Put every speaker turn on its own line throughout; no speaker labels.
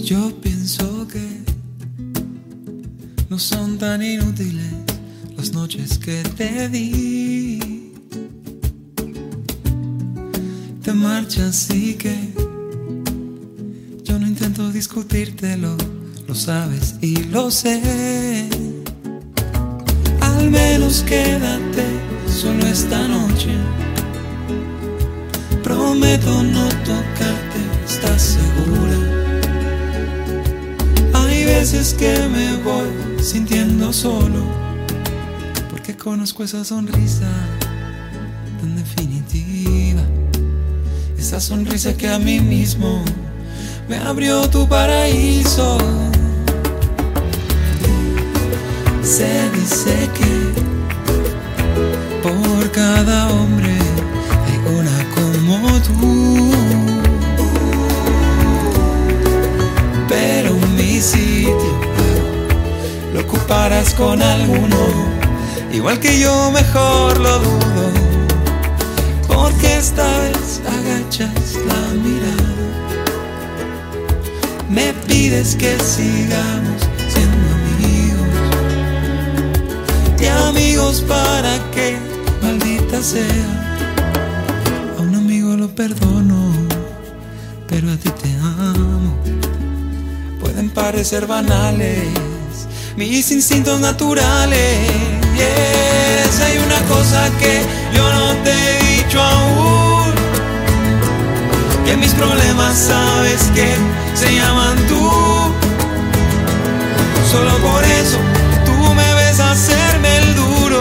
Yo pienso que no son tan inútiles las noches que te di. Te marchas y que yo no intento discutírtelo, lo sabes y lo sé. Al menos quédate solo esta noche. Prometo no tocarte, ¿estás segura? Hay veces que me voy sintiendo solo, porque conozco esa sonrisa tan definitiva, esa sonrisa que a mí mismo me abrió tu paraíso. Se dice que por cada hombre hay una como tú, pero mi sitio lo ocuparás con alguno, igual que yo, mejor lo dudo, porque esta vez agachas la mirada, me pides que sigamos siendo amigos, y amigos para qué, maldita sea. A un amigo lo perdono, pero a ti te amo. Pueden parecer banales mis instintos naturales. Yes, hay una cosa que yo no te he dicho aún, que mis problemas sabes que se llaman tú. Solo por eso tú me ves hacerme el duro,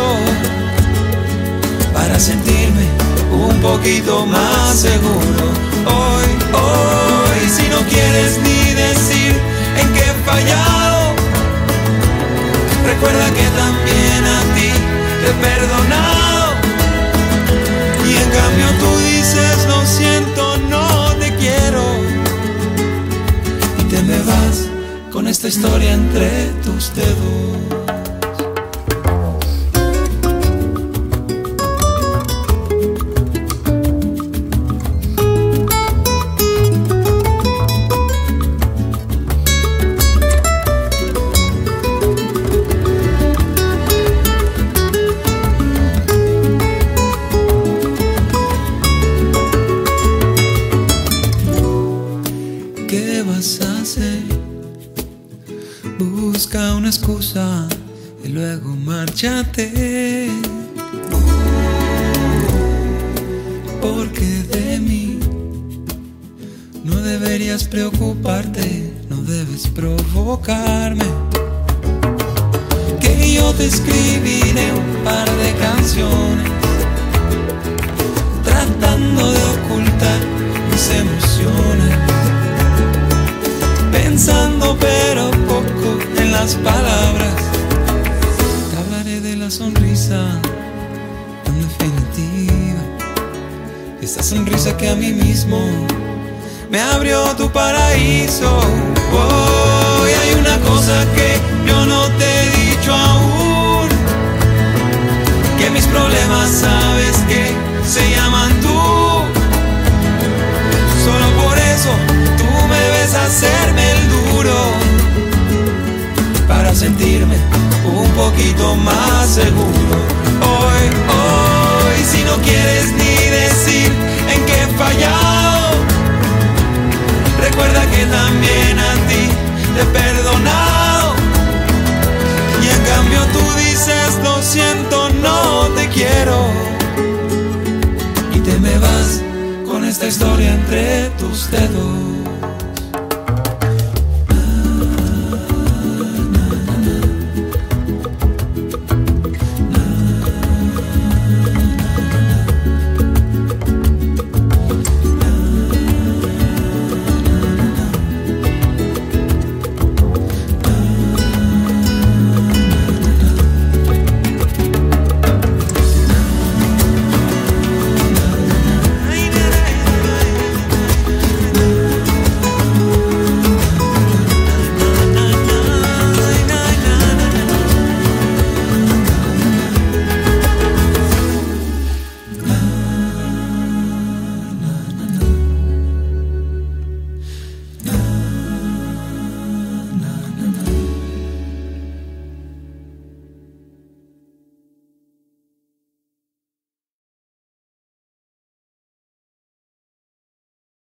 para sentirme un poquito más seguro. Hoy, si no quieres ni decir en qué he fallado, recuerda que también a ti te he perdonado. Y en cambio tú dices lo siento, no te quiero, y te me vas con esta historia entre tus dedos. ¿Qué vas a hacer? Busca una excusa y luego márchate, porque de mí no deberías preocuparte, no debes provocarme. Que yo te escribiré un par de canciones, tratando de ocultar mis emociones, pensando pero poco en las palabras. Te hablaré de la sonrisa tan definitiva, esa sonrisa que a mí mismo me abrió tu paraíso. Oh, y hay una cosa que yo no te he dicho aún, que mis problemas sabes que se llaman tú. Solo por eso tú me ves hacerme el duro, para sentirme un poquito más seguro. Hoy, si no quieres ni decir en qué he fallado, recuerda que también a ti te he perdonado.